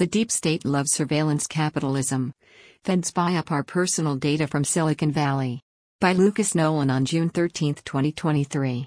The deep state loves surveillance capitalism. Feds buy up our personal data from Silicon Valley. By Lucas Nolan on June 13, 2023.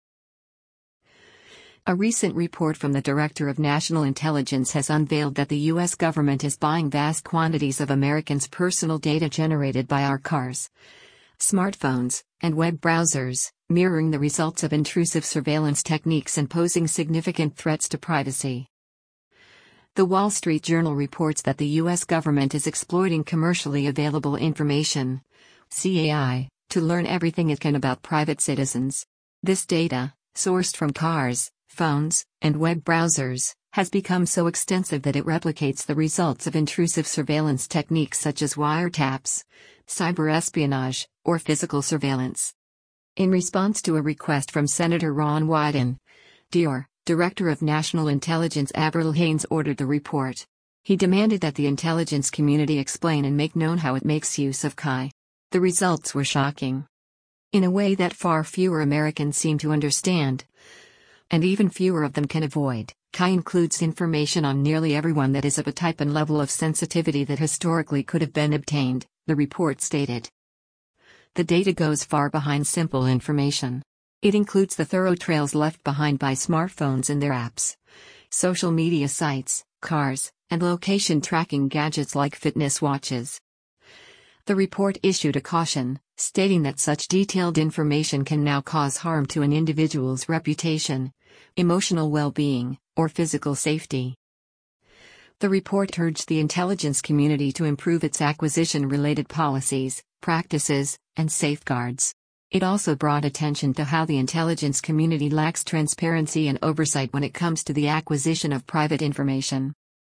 A recent report from the Director of National Intelligence has unveiled that the U.S. government is buying vast quantities of Americans' personal data generated by our cars, smartphones, and web browsers, mirroring the results of intrusive surveillance techniques and posing significant threats to privacy. The Wall Street Journal reports that the U.S. government is exploiting commercially available information, CAI, to learn everything it can about private citizens. This data, sourced from cars, phones, and web browsers, has become so extensive that it replicates the results of intrusive surveillance techniques such as wiretaps, cyber-espionage, or physical surveillance. In response to a request from Senator Ron Wyden, DR, Director of National Intelligence Avril Haines ordered the report. He demanded that the intelligence community explain and make known how it makes use of CAI. The results were shocking. In a way that far fewer Americans seem to understand, and even fewer of them can avoid, CAI includes information on nearly everyone that is of a type and level of sensitivity that historically could have been obtained, the report stated. The data goes far behind simple information. It includes the thorough trails left behind by smartphones and their apps, social media sites, cars, and location tracking gadgets like fitness watches. The report issued a caution, stating that such detailed information can now cause harm to an individual's reputation, emotional well-being, or physical safety. The report urged the intelligence community to improve its acquisition-related policies, practices, and safeguards. It also brought attention to how the intelligence community lacks transparency and oversight when it comes to the acquisition of private information.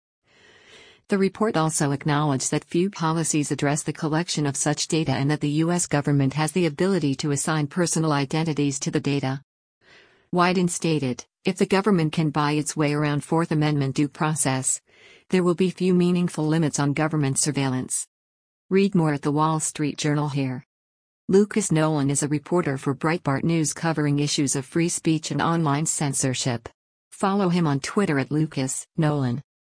The report also acknowledged that few policies address the collection of such data and that the U.S. government has the ability to assign personal identities to the data. Wyden stated, if the government can buy its way around Fourth Amendment due process, there will be few meaningful limits on government surveillance. Read more at the Wall Street Journal here. Lucas Nolan is a reporter for Breitbart News covering issues of free speech and online censorship. Follow him on Twitter at Lucas Nolan.